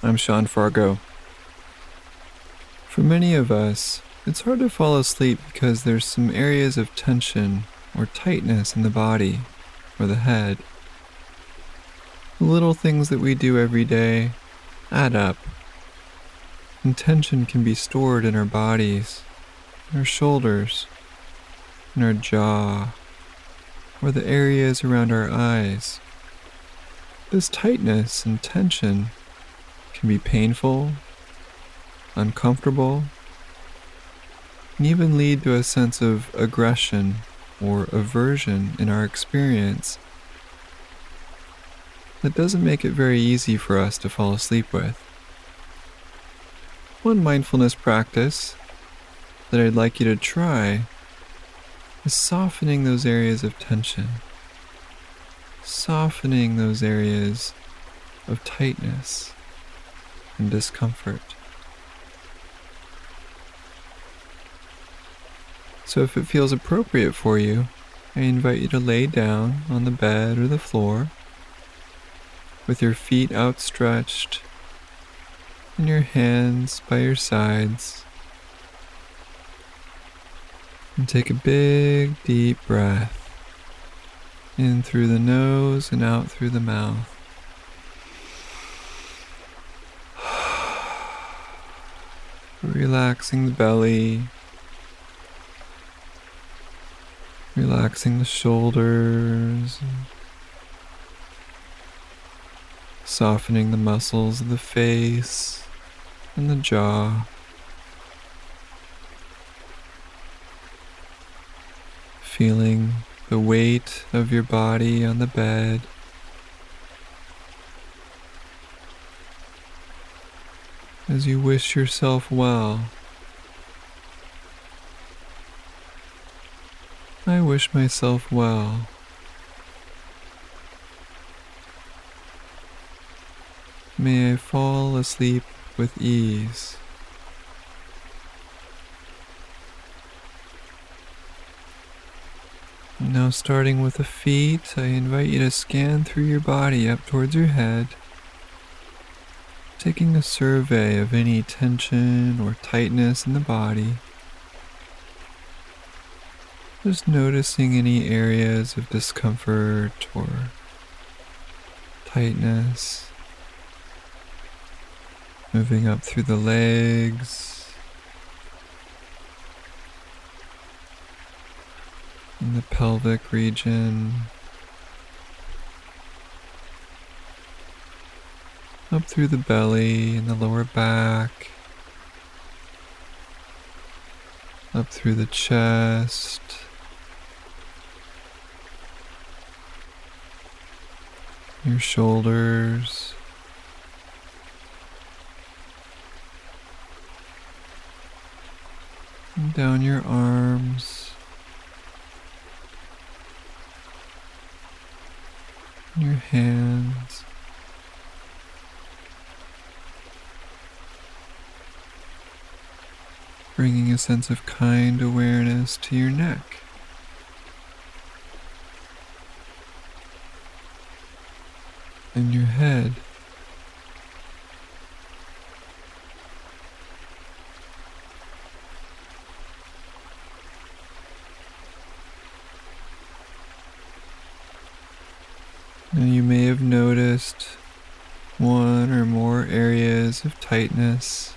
I'm Sean Fargo. For many of us, it's hard to fall asleep because there's some areas of tension or tightness in the body or the head. The little things that we do every day add up, and tension can be stored in our bodies, in our shoulders, in our jaw, or the areas around our eyes. This tightness and tension can be painful, uncomfortable, and even lead to a sense of aggression or aversion in our experience that doesn't make it very easy for us to fall asleep with. One mindfulness practice that I'd like you to try is softening those areas of tension, softening those areas of tightness and discomfort. So if it feels appropriate for you, I invite you to lay down on the bed or the floor with your feet outstretched and your hands by your sides, and take a big deep breath in through the nose and out through the mouth. Relaxing the belly, relaxing the shoulders, softening the muscles of the face and the jaw. Feeling the weight of your body on the bed. As you wish yourself well. I wish myself well. May I fall asleep with ease. Now, starting with the feet, I invite you to scan through your body up towards your head, taking a survey of any tension or tightness in the body. Just noticing any areas of discomfort or tightness. Moving up through the legs, in the pelvic region, up through the belly and the lower back, up through the chest, your shoulders, and down your arms, your hands, bringing a sense of kind awareness to your neck. And your head. Now you may have noticed one or more areas of tightness.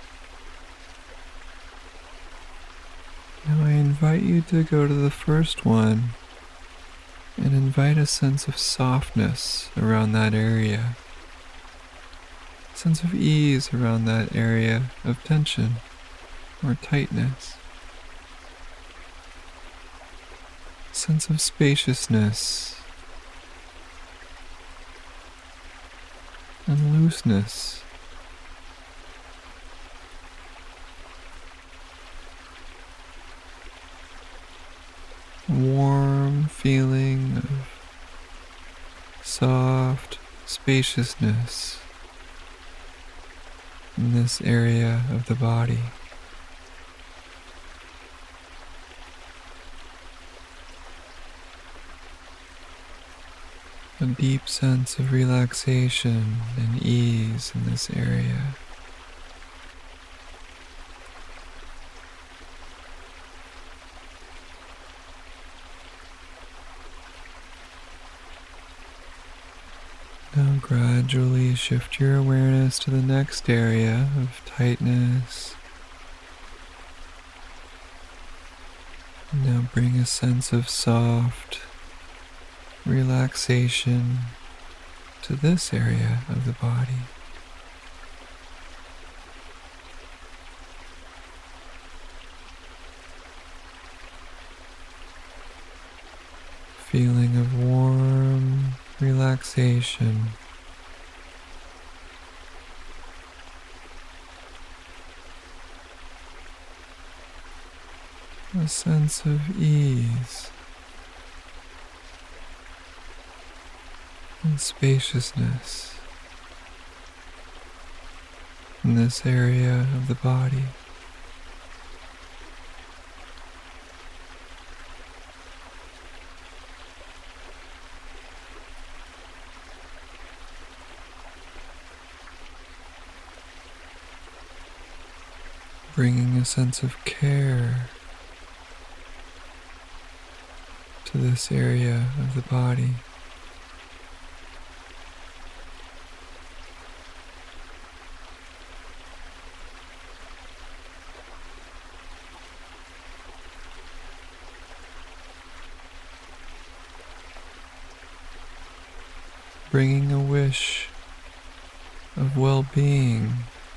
Now I invite you to go to the first one and invite a sense of softness around that area, a sense of ease around that area of tension or tightness, a sense of spaciousness and looseness. A warm feeling of soft spaciousness in this area of the body. A deep sense of relaxation and ease in this area. Now gradually shift your awareness to the next area of tightness. Now bring a sense of soft relaxation to this area of the body. Feeling of warm relaxation. A sense of ease and spaciousness in this area of the body. Bringing a sense of care to this area of the body. Bringing a wish of well-being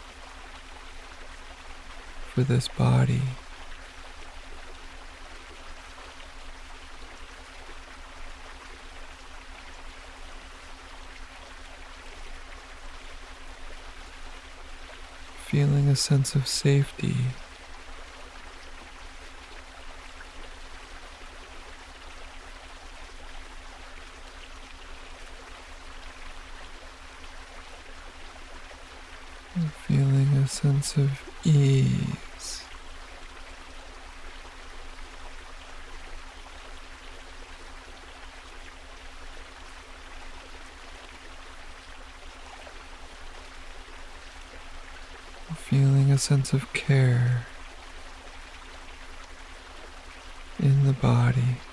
for this body. Feeling a sense of safety. And feeling a sense of ease. Feeling a sense of care in the body.